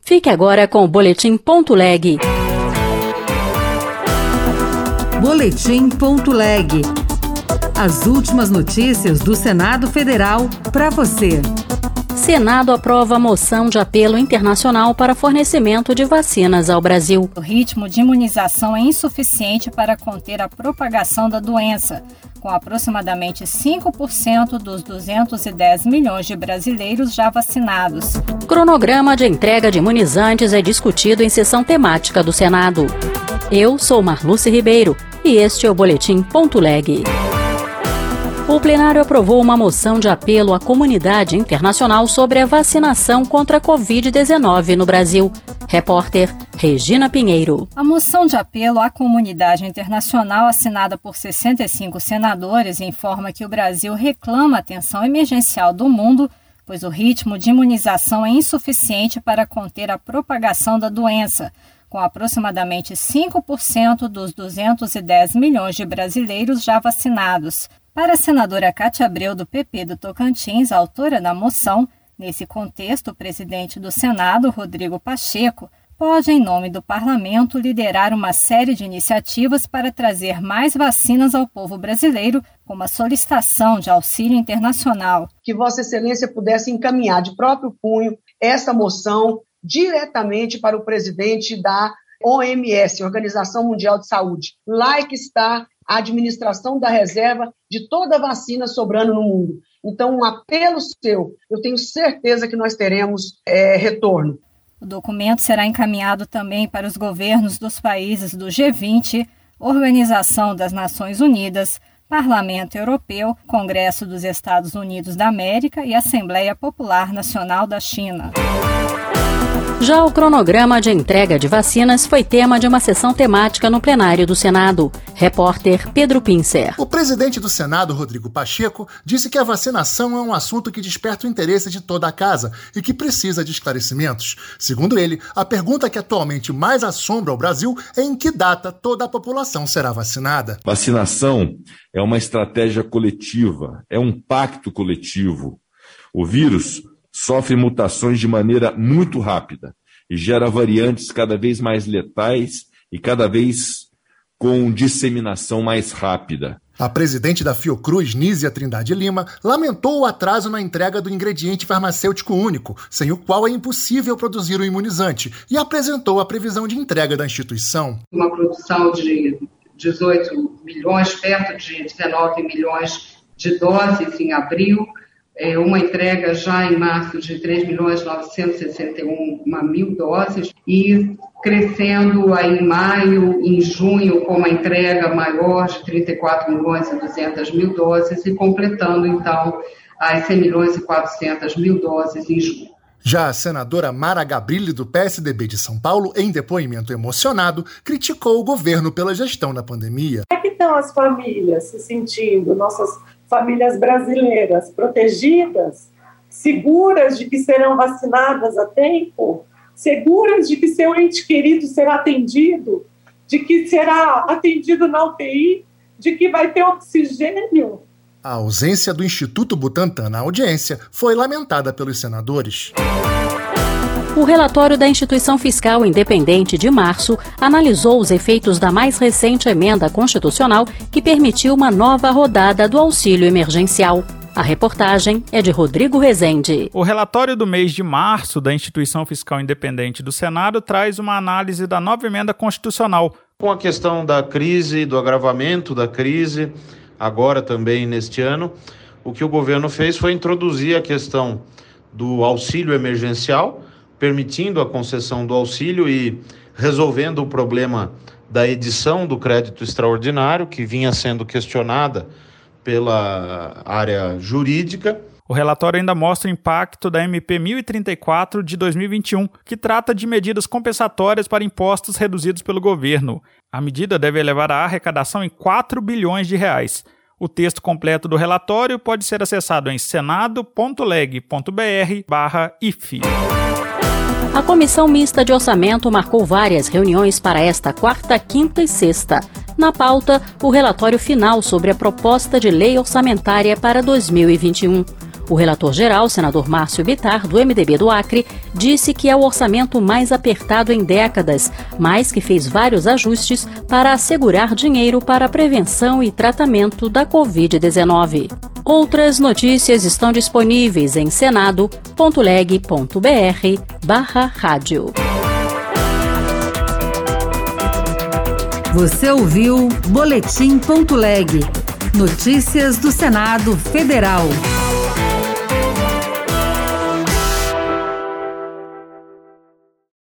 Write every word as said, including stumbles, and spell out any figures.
Fique agora com o Boletim Ponto Leg. Boletim Ponto Leg. As últimas notícias do Senado Federal para você. Senado aprova a moção de apelo internacional para fornecimento de vacinas ao Brasil. O ritmo de imunização é insuficiente para conter a propagação da doença, com aproximadamente cinco por cento dos duzentos e dez milhões de brasileiros já vacinados. Cronograma de entrega de imunizantes é discutido em sessão temática do Senado. Eu sou Marluce Ribeiro e este é o Boletim Ponto Leg. O plenário aprovou uma moção de apelo à comunidade internacional sobre a vacinação contra a covid dezenove no Brasil. Repórter Regina Pinheiro. A moção de apelo à comunidade internacional, assinada por sessenta e cinco senadores, informa que o Brasil reclama atenção emergencial do mundo, pois o ritmo de imunização é insuficiente para conter a propagação da doença, com aproximadamente cinco por cento dos duzentos e dez milhões de brasileiros já vacinados. Para a senadora Cátia Abreu, do P P do Tocantins, autora da moção, nesse contexto, o presidente do Senado, Rodrigo Pacheco, pode, em nome do parlamento, liderar uma série de iniciativas para trazer mais vacinas ao povo brasileiro, como a solicitação de auxílio internacional. Que Vossa Excelência pudesse encaminhar de próprio punho essa moção diretamente para o presidente da O M S, Organização Mundial de Saúde. Lá é que está a administração da reserva de toda a vacina sobrando no mundo. Então, um apelo seu, eu tenho certeza que nós teremos é, retorno. O documento será encaminhado também para os governos dos países do G vinte, Organização das Nações Unidas, Parlamento Europeu, Congresso dos Estados Unidos da América e Assembleia Popular Nacional da China. Já o cronograma de entrega de vacinas foi tema de uma sessão temática no plenário do Senado. Repórter Pedro Pincer. O presidente do Senado, Rodrigo Pacheco, disse que a vacinação é um assunto que desperta o interesse de toda a casa e que precisa de esclarecimentos. Segundo ele, a pergunta que atualmente mais assombra o Brasil é em que data toda a população será vacinada. Vacinação é uma estratégia coletiva, é um pacto coletivo. O vírus sofre mutações de maneira muito rápida e gera variantes cada vez mais letais e cada vez com disseminação mais rápida. A presidente da Fiocruz, Nízia Trindade Lima, lamentou o atraso na entrega do ingrediente farmacêutico único, sem o qual é impossível produzir o imunizante, e apresentou a previsão de entrega da instituição. Uma produção de dezoito milhões, perto de dezenove milhões de doses em abril, uma entrega já em março de três milhões novecentos e sessenta e um mil doses e crescendo aí em maio, em junho, com uma entrega maior de trinta e quatro milhões e duzentas mil doses e completando, então, as cem milhões e quatrocentas mil doses em julho. Já a senadora Mara Gabrilli, do P S D B de São Paulo, em depoimento emocionado, criticou o governo pela gestão da pandemia. Como é que estão as famílias se sentindo, nossas famílias brasileiras protegidas, seguras de que serão vacinadas a tempo, seguras de que seu ente querido será atendido, de que será atendido na U T I, de que vai ter oxigênio? A ausência do Instituto Butantan na audiência foi lamentada pelos senadores. O relatório da Instituição Fiscal Independente de março analisou os efeitos da mais recente emenda constitucional que permitiu uma nova rodada do auxílio emergencial. A reportagem é de Rodrigo Rezende. O relatório do mês de março da Instituição Fiscal Independente do Senado traz uma análise da nova emenda constitucional. Com a questão da crise, do agravamento da crise, agora também neste ano, o que o governo fez foi introduzir a questão do auxílio emergencial, permitindo a concessão do auxílio e resolvendo o problema da edição do crédito extraordinário, que vinha sendo questionada pela área jurídica. O relatório ainda mostra o impacto da M P mil e trinta e quatro de dois mil e vinte e um, que trata de medidas compensatórias para impostos reduzidos pelo governo. A medida deve elevar a arrecadação em quatro bilhões de reais. O texto completo do relatório pode ser acessado em senado ponto leg ponto br barra I F. A Comissão Mista de Orçamento marcou várias reuniões para esta quarta, quinta e sexta. Na pauta, o relatório final sobre a proposta de lei orçamentária para dois mil e vinte e um. O relator-geral, senador Márcio Bittar, do M D B do Acre, disse que é o orçamento mais apertado em décadas, mas que fez vários ajustes para assegurar dinheiro para a prevenção e tratamento da covid dezenove. Outras notícias estão disponíveis em senado ponto leg ponto br barra rádio. Você ouviu Boletim ponto leg. Notícias do Senado Federal.